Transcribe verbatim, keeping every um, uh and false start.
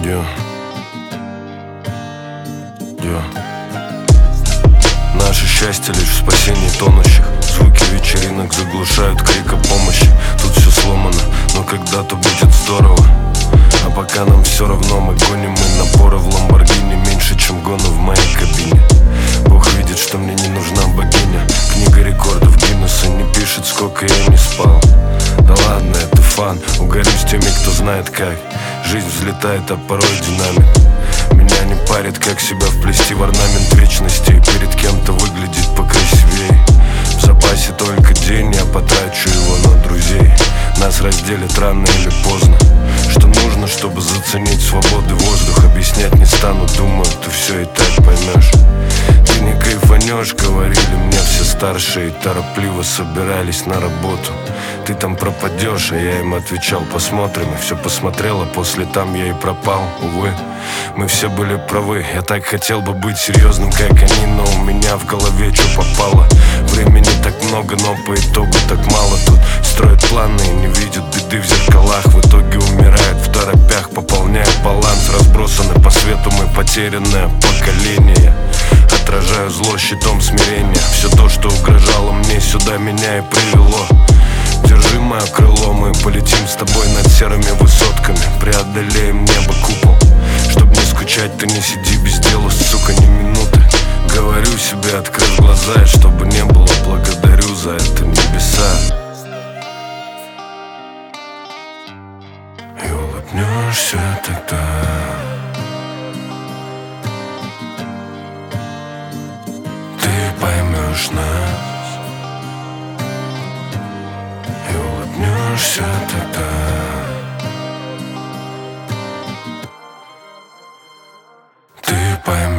Йо. Йо. Наше счастье лишь в спасении тонущих. Звуки вечеринок заглушают крик о помощи. Тут все сломано, но когда-то будет здорово. А пока нам все равно, мы гоним мы напоры в Ламборгини. Меньше, чем гону в моей кабине. Бог видит, что мне не нужна богиня. Книга рекордов Гиннесса не пишет, сколько я не спал. Да ладно, это фан, угорю с теми, кто знает как. Жизнь взлетает, а порой динамит. Меня не парит, как себя вплести в орнамент вечности и перед кем-то выглядеть покрасивее. В запасе только день, я потрачу его на друзей. Нас разделит рано или поздно. Что нужно, чтобы заценить свободы воздух? Объяснять не стану, думаю, ты все и так поймешь. Ты не кайфанешь, говорили мне все старшие. Торопливо собирались на работу. Ты там пропадешь, а я им отвечал: посмотрим. И все посмотрела, после там я и пропал. Увы, мы все были правы. Я так хотел бы быть серьезным, как они, но у меня в голове что попало. Времени так много, но по итогу так мало. Тут строят планы и не видят беды в зеркалах. В итоге умирают в торопях, пополняя баланс. Разбросаны по свету мы потерянное поколение. Отражаю зло щитом смирения. Все то, что угрожало мне, сюда меня и привело. Держи мое крыло, мы полетим с тобой над серыми высотками. Преодолеем небо купол. Чтоб не скучать, ты не сиди без дела, сука, ни минуты. Говорю себе, открыв глаза, и чтобы не было, благодарю за это небеса. И улыбнешься тогда. Ты поймешь нас. И улыбнешься тогда. Ты поймешь.